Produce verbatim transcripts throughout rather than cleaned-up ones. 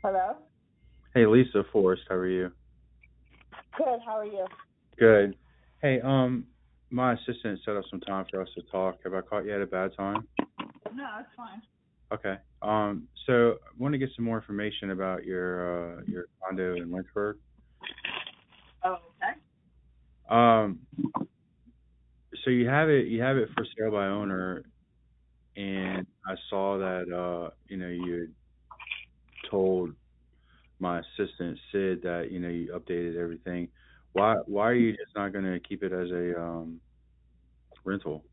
Hello? Hey, Lisa Forrest, how are you? Good, how are you? Good. Hey, um, my assistant set up some time for us to talk. Have I caught you at a bad time? No, it's fine. Okay. Um, so I want to get some more information about your uh your condo in Lynchburg. Oh, okay. Um, so you have it you have it for sale by owner, and I saw that uh you know you had told my assistant Sid that you know you updated everything. Why why are you just not going to keep it as a um rental?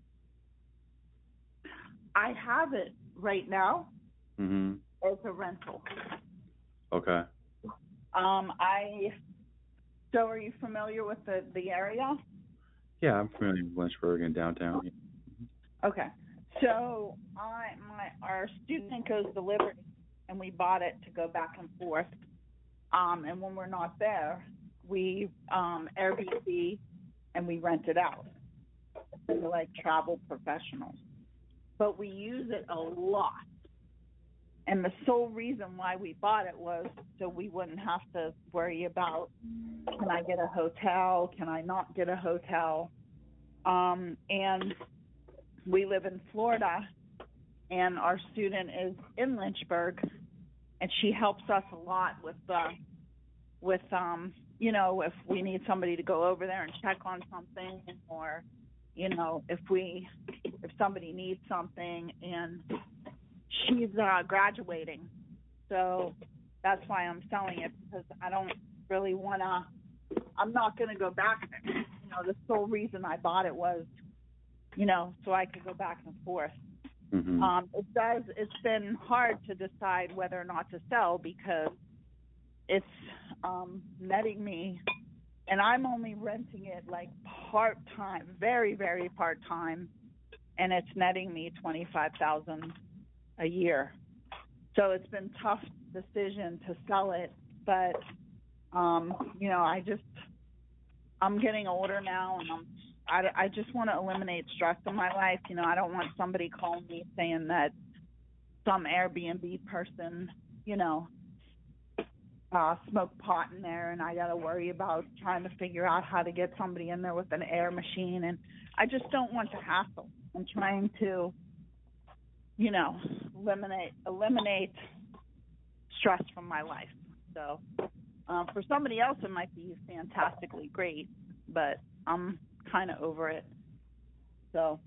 I have it right now Mhm. as a rental. Okay. Um, I so are you familiar with the the area? Yeah, I'm familiar with Lynchburg and downtown. Yeah. Okay. So I my our student goes to Liberty, and we bought it to go back and forth. Um, and when we're not there, we um Airbnb and we rent it out to like travel professionals. But we use it a lot. And the sole reason why we bought it was so we wouldn't have to worry about, can I get a hotel? Can I not get a hotel? Um, and we live in Florida, and our student is in Lynchburg, and she helps us a lot with uh, with um, you know, if we need somebody to go over there and check on something, or you know, if we if somebody needs something, and she's uh, graduating. So that's why I'm selling it, because I don't really want to, I'm not going to go back there. You know, the sole reason I bought it was, you know, so I could go back and forth. Mhm. Um, it does, it's been hard to decide whether or not to sell because it's um, netting me, and I'm only renting it like part time, very, very part time, and it's netting me twenty-five thousand dollars a year. So it's been tough decision to sell it, but um, you know, I just I'm getting older now, and I'm I, I just want to eliminate stress in my life. You know, I don't want somebody calling me saying that some Airbnb person, you know, uh, smoked pot in there, and I got to worry about trying to figure out how to get somebody in there with an air machine, and I just don't want the hassle. I'm trying to, you know, eliminate eliminate stress from my life. So um, for somebody else, it might be fantastically great, but I'm kind of over it. So,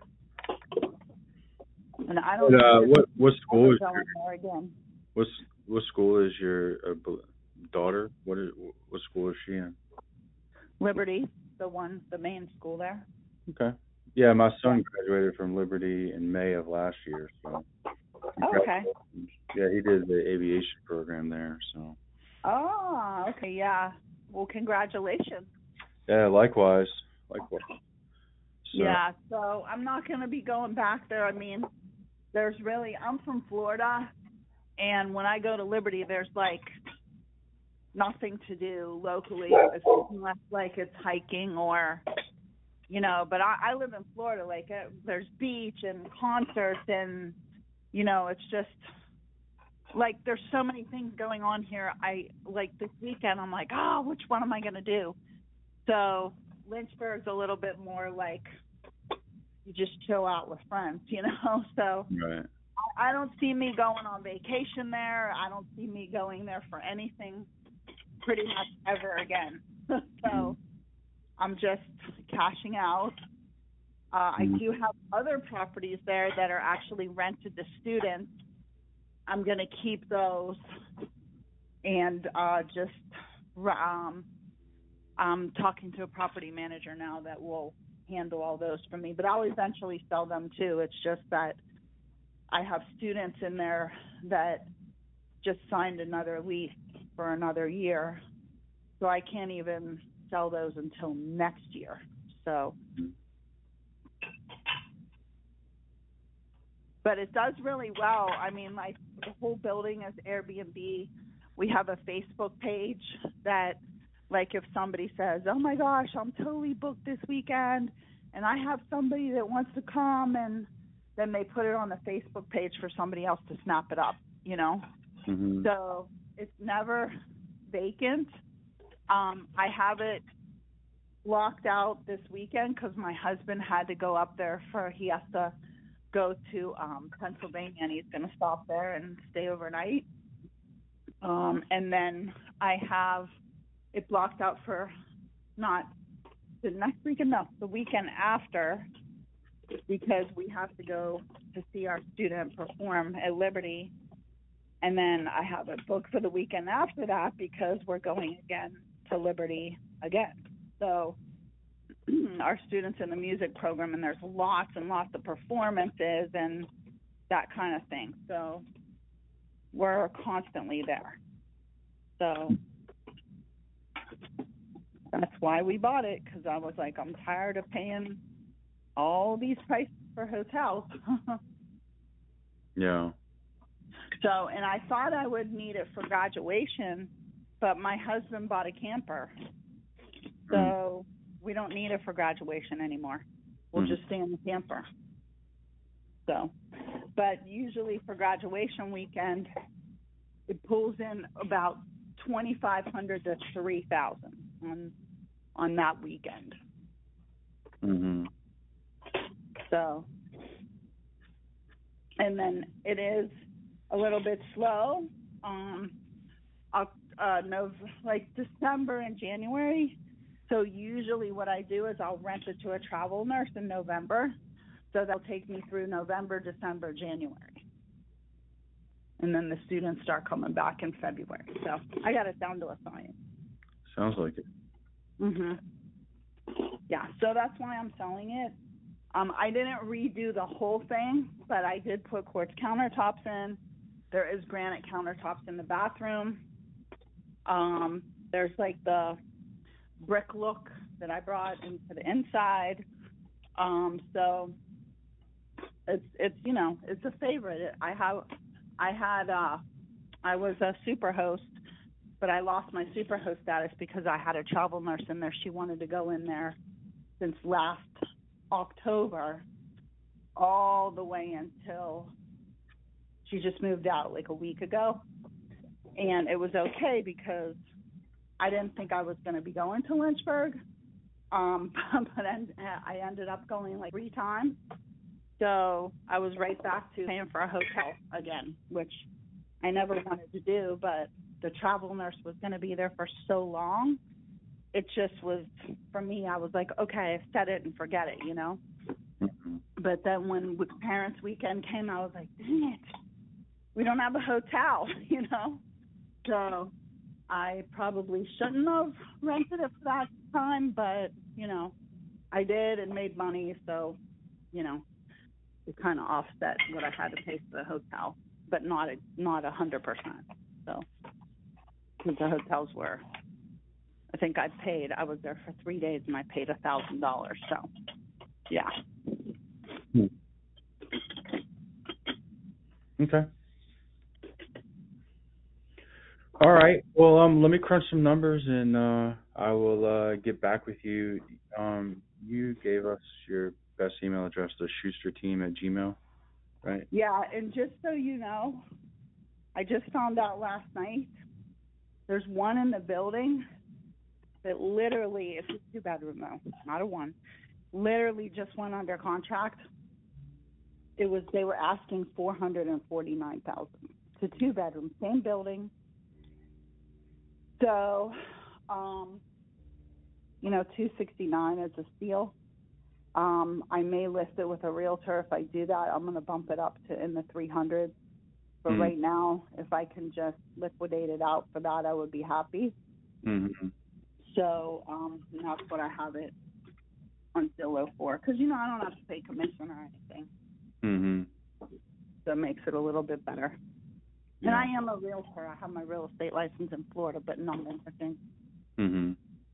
and I don't But, see uh, this what what school ever is going there again. what what school is your uh, b- daughter? What is what school is she in? Liberty, the one, the main school there. Okay. Yeah, my Yeah. son graduated from Liberty in May of last year, so Okay. congratulations. Yeah, he did the aviation program there, so Oh, okay. Yeah. Well, congratulations. yeah, likewise, likewise. So Yeah. So I'm not going to be going back there. I mean, there's really, I'm from Florida, and when I go to Liberty, there's like nothing to do locally. It's unless like it's hiking or you know. But I, I live in Florida. Like uh, there's beach and concerts, and you know, it's just like there's so many things going on here. I like this weekend. I'm like, oh, which one am I gonna do? So Lynchburg's a little bit more like you just chill out with friends, you know. So right. I don't see me going on vacation there. I don't see me going there for anything pretty much ever again. Mhm. So I'm just cashing out. Uh, I Mhm. do have other properties there that are actually rented to students. I'm going to keep those and uh, just um, I'm talking to a property manager now that will handle all those for me. But I'll eventually sell them too. It's just that I have students in there that just signed another lease for another year, so I can't even sell those until next year. So, but it does really well. I mean, like the whole building is Airbnb. We have a Facebook page that, like, if somebody says, "Oh my gosh, I'm totally booked this weekend, and I have somebody that wants to come," and then they put it on the Facebook page for somebody else to snap it up, you know. Mhm. So it's never vacant. Um, I have it blocked out this weekend because my husband had to go up there for, he has to go to um, Pennsylvania, and he's going to stop there and stay overnight. Um, and then I have it blocked out for not the next weekend, no, the weekend after, because we have to go to see our student perform at Liberty. And then I have it booked for the weekend after that because we're going again to Liberty again. So our students in the music program, and there's lots and lots of performances and that kind of thing. So we're constantly there. So that's why we bought it, because I was like, I'm tired of paying all these prices for hotels. Yeah. So, and I thought I would need it for graduation, but my husband bought a camper. So mm. we don't need it for graduation anymore. We'll mm-hmm. just stay in the camper. So, but usually for graduation weekend, it pulls in about twenty-five hundred to three thousand on on that weekend. Mhm. So, and then it is a little bit slow. Um, uh, no, like December and January. So usually what I do is I'll rent it to a travel nurse in November. So that'll take me through November, December, January. And then the students start coming back in February. So I got it down to a science. Sounds like it. Mhm. Yeah, so that's why I'm selling it. Um, I didn't redo the whole thing, but I did put quartz countertops in. There is granite countertops in the bathroom. Um, there's like the brick look that I brought into the inside. Um, so it's it's you know it's a favorite. It, I have I had uh, I was a super host, but I lost my super host status because I had a travel nurse in there. She wanted to go in there since last October, all the way until she just moved out like a week ago. And it was okay because I didn't think I was going to be going to Lynchburg, um, but I ended up going like three times. So I was right back to paying for a hotel again, which I never wanted to do, but the travel nurse was going to be there for so long. It just was, for me, I was like, okay, set it and forget it, you know? Mm-hmm. But then when Parents Weekend came, I was like, dang it, we don't have a hotel, you know? So I probably shouldn't have rented it for that time, but, you know, I did and made money, so, you know, it kind of offset what I had to pay for the hotel, but not a, not a hundred percent. So, because the hotels were, I think I paid, I was there for three days and I paid a thousand dollars. So, yeah. Hmm. Okay. All right. Well, um, let me crunch some numbers and uh, I will uh, get back with you. Um, you gave us your best email address, the Schuster Team at Gmail, right? Yeah, and just so you know, I just found out last night there's one in the building that literally, it's a two-bedroom though, not a one, literally just went under contract. It was, they were asking four hundred forty-nine thousand dollars. It's a two-bedroom, same building. So, um, you know, two sixty-nine is a steal. Um, I may list it with a realtor. If I do that, I'm going to bump it up to in the three hundreds. But mm-hmm. right now, if I can just liquidate it out for that, I would be happy. Mm-hmm. So um, that's what I have it on Zillow for. Because, you know, I don't have to pay commission or anything. Mm-hmm. So it makes it a little bit better. Yeah. And I am a realtor. I have my real estate license in Florida, but not in Virginia. Mm-hmm.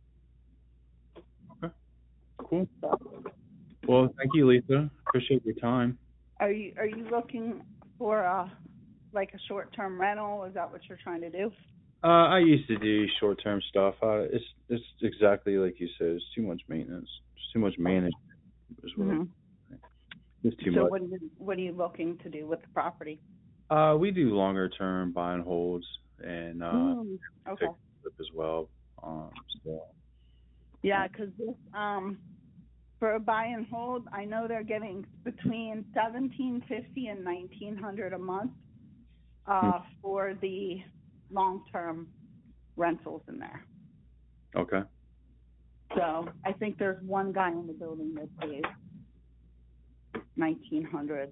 Okay. Cool. So, well, thank you, Lisa. Appreciate your time. Are you are you looking for a, like a short-term rental? Is that what you're trying to do? Uh, I used to do short-term stuff. Uh, it's it's exactly like you said. It's too much maintenance. It's too much management. As well. Mm-hmm. It's too so much. what are you, what are you looking to do with the property? Uh, we do longer term buy and holds and uh, Mm, okay. fixed flip as well. Um, so Yeah, because this um for a buy and hold, I know they're getting between seventeen fifty and nineteen hundred a month hmm, uh for the long term rentals in there. okay, So I think there's one guy in the building that pays nineteen hundred.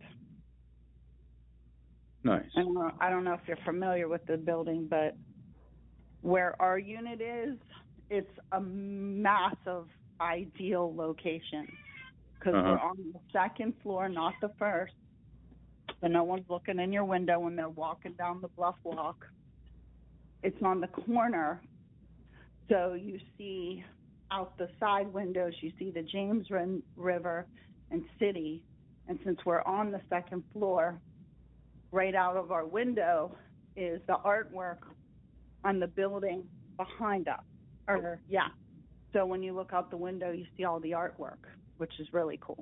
nice. I don't know, I don't know if you're familiar with the building, but where our unit is, it's a massive, ideal location because Uh huh. we're on the second floor, not the first. So no one's looking in your window when they're walking down the bluff walk. It's on the corner, so you see out the side windows, you see the James River and city. And since we're on the second floor, right out of our window is the artwork on the building behind us. Or yeah. So when you look out the window, you see all the artwork, which is really cool.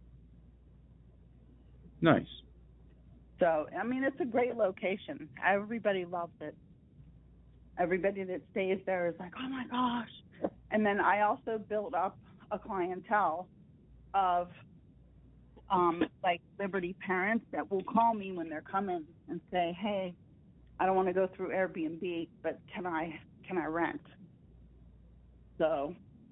Nice. So, I mean, it's a great location. Everybody loves it. Everybody that stays there is like, oh my gosh. And then I also built up a clientele of um, like Liberty parents that will call me when they're coming and say, hey, I don't want to go through Airbnb, but can I can I rent? So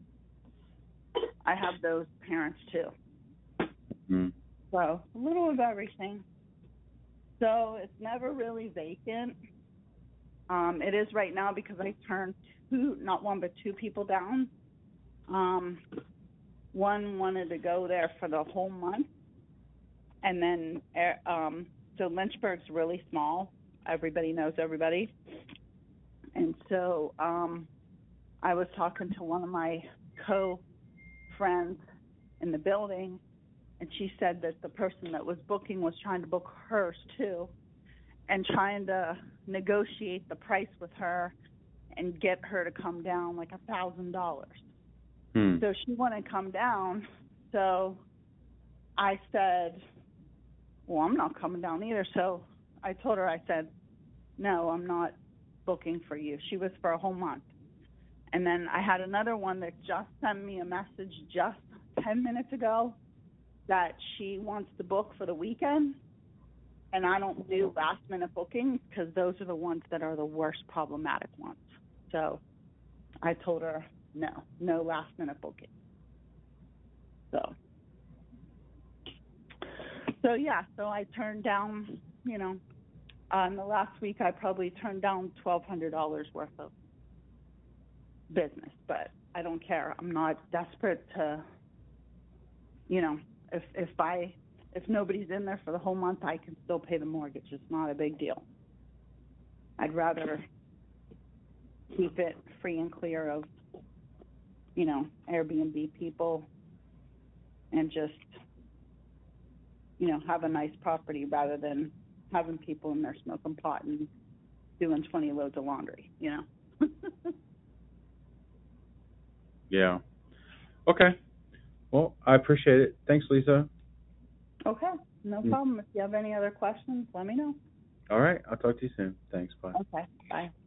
I have those parents too. Mm. So a little of everything. So it's never really vacant. Um, it is right now because I turned two, not one, but two people down. Um, one wanted to go there for the whole month. And then, uh, um, so Lynchburg's really small. Everybody knows everybody. And so um, I was talking to one of my co-friends in the building, and she said that the person that was booking was trying to book hers too, and trying to negotiate the price with her and get her to come down like a thousand dollars. So she wouldn't come down. So I said, well, I'm not coming down either. So I told her, I said, no, I'm not booking for you. She was for a whole month. And then I had another one that just sent me a message just ten minutes ago that she wants to book for the weekend. And I don't do last minute bookings because those are the ones that are the worst problematic ones. So I told her, no, no last minute booking. So, so yeah, so I turned down, you know, uh, in the last week I probably turned down twelve hundred dollars worth of business, but I don't care. I'm not desperate to, you know, if if I if nobody's in there for the whole month, I can still pay the mortgage. It's not a big deal. I'd rather keep it free and clear of, you know, Airbnb people and just, you know, have a nice property rather than having people in there smoking pot and doing twenty loads of laundry, you know. Yeah. Okay. Well, I appreciate it. Thanks, Lisa. Okay, no problem. If you have any other questions, let me know. All right. I'll talk to you soon. Thanks. Bye. Okay, bye.